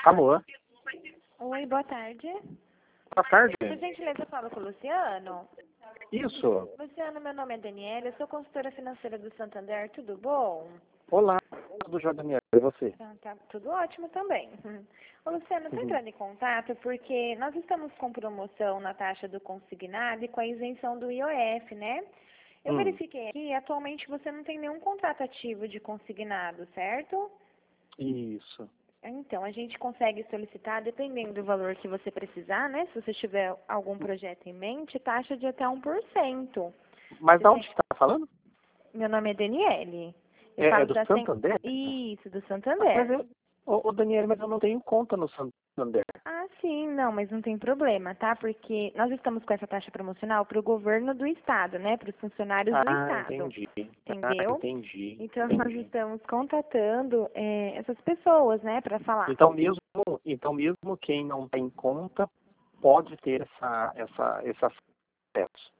Alô? Oi, boa tarde. Boa tarde. Por gentileza, eu falo com o Luciano. Isso. Luciano, meu nome é Daniela, eu sou consultora financeira do Santander, tudo bom? Olá, do Jordaniel. E você? Então, tá tudo ótimo também. Ô, Luciano, estou Uhum. entrando em contato porque nós estamos com promoção na taxa do consignado e com a isenção do IOF, né? Eu verifiquei aqui, atualmente você não tem nenhum contrato ativo de consignado, certo? Isso. Então, a gente consegue solicitar, dependendo do valor que você precisar, né? Se você tiver algum projeto em mente, taxa de até 1%. Mas Você da onde tem... você está falando? Meu nome é Daniele. Eu É falo do da Santander? Isso, do Mas Santander. ô, Daniel, mas eu não tenho conta no Santander. Ah, sim, não, mas não tem problema, tá? Porque nós estamos com essa taxa promocional para o governo do estado, né? Para os funcionários do Ah, estado. entendi. Entendeu? Entendi. Então, nós estamos contatando essas pessoas, né? Para falar. Então mesmo quem não tem conta pode ter esse acesso.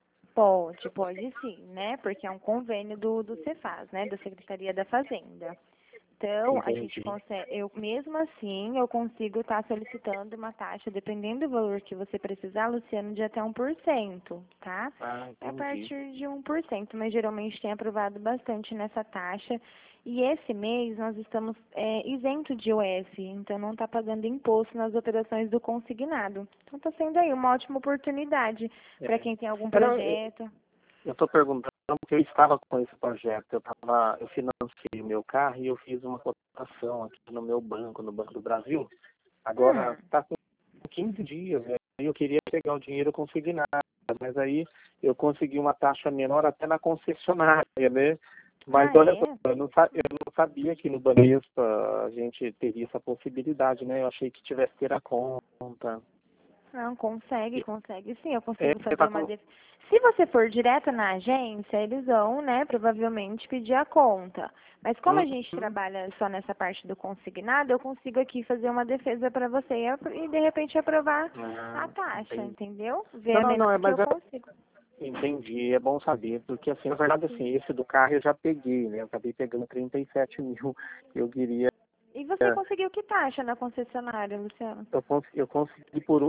Pode sim, né? Porque é um convênio do Cefaz, né? Da Secretaria da Fazenda. Então, a gente Entendi. consegue, mesmo assim, eu consigo estar solicitando uma taxa, dependendo do valor que você precisar, Luciano, de até 1%, tá? Ah, É a entendi. partir de 1%, mas geralmente tem aprovado bastante nessa taxa. E esse mês nós estamos isento de IOF, então não está pagando imposto nas operações do consignado. Então está sendo aí uma ótima oportunidade para É. quem tem algum Era- projeto. Eu estou perguntando porque eu estava com esse projeto. Eu financiei o meu carro e eu fiz uma cotação aqui no meu banco, no Banco do Brasil. Agora está com 15 dias, né? E eu queria pegar o dinheiro consignado, mas aí eu consegui uma taxa menor até na concessionária, né? Mas Ah, olha só, é? eu não sabia que no Banespa a gente teria essa possibilidade, né? Eu achei que tivesse que ter a conta. Não, consegue sim, eu É, consigo você fazer tá uma com... defesa. Se você for direto na agência, eles vão, né, provavelmente pedir a conta. Mas como a gente Uhum. trabalha só nessa parte do consignado, eu consigo aqui fazer uma defesa para você e de repente aprovar a taxa, Entendi. entendeu? Ver a Não, menor não, que eu mas consigo. entendi, é bom saber, porque assim, na verdade, assim, esse do carro eu já peguei, né? Eu acabei pegando 37 mil. Eu queria, E você conseguiu que taxa na concessionária, Luciano? eu consegui por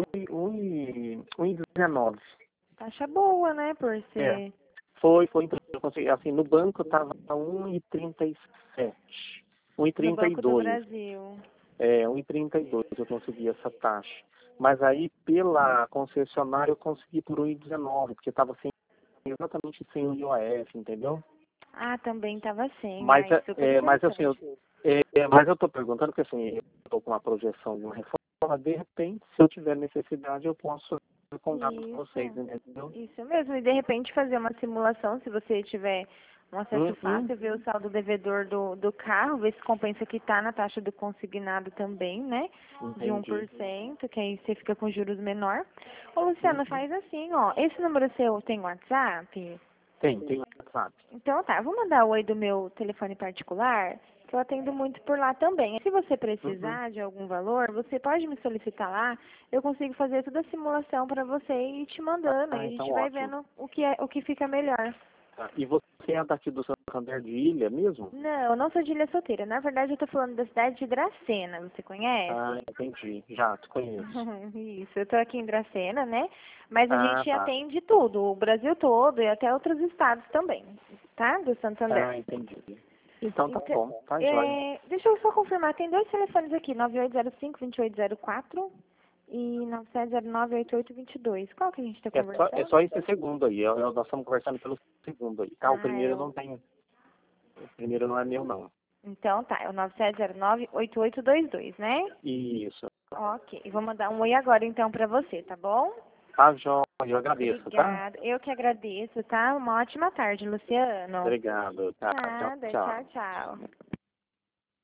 1,19. Taxa boa, né, por É, ser foi, então, eu consegui, assim, no banco estava 1,37, no Banco do 1,32, Brasil. 1,32 eu consegui essa taxa. Mas aí, pela concessionária, eu consegui por 1,19, porque estava exatamente sem o IOF, entendeu? Ah, também estava sem. Mas, Ah, isso é super mas assim, importante. mas eu estou perguntando porque assim, eu estou com uma projeção de uma reforma, de repente, se eu tiver necessidade, eu posso ter contato com vocês, Isso. entendeu? Isso mesmo, e de repente fazer uma simulação, se você tiver um acesso Uhum, fácil, ver o saldo devedor do carro, ver se compensa quitar na taxa do consignado também, né? De entendi. 1%, que aí você fica com juros menor. Ô, Luciana, Uhum. faz assim, ó, esse número seu tem WhatsApp? Tem WhatsApp. Então tá, eu vou mandar o oi do meu telefone particular, que eu atendo muito por lá também. Se você Uhum. precisar de algum valor, você pode me solicitar lá, eu consigo fazer toda a simulação para você e ir te mandando, e Ah, a então gente vai ótimo. vendo o que fica melhor. Tá. E você é daqui do Santander de Ilha mesmo? Não, eu não sou de Ilha Solteira. Na verdade, eu tô falando da cidade de Dracena, você Ah, conhece? entendi. Já, te conheço. Isso, eu tô aqui em Dracena, né? Mas a Ah, gente tá. atende tudo, o Brasil todo e até outros estados também, tá? Do Santander. Ah, entendi. Então tá Então, bom, tá jóia. deixa eu só confirmar, tem dois telefones aqui, 9805-2804 e 9709-8822. Qual que a gente está É conversando? só esse segundo aí. Nós estamos conversando pelo segundo aí. Tá, o Ah, primeiro eu não tenho. O primeiro não é meu, não. então tá, é o 9709-8822, né? Isso. Ok, vou mandar um oi agora então pra você, tá bom? Tá, jóia. Eu agradeço, tá? Obrigada, eu que agradeço, tá? Uma ótima tarde, Luciano. Obrigado. Tá, tchau, Nada, tchau. tchau, tchau.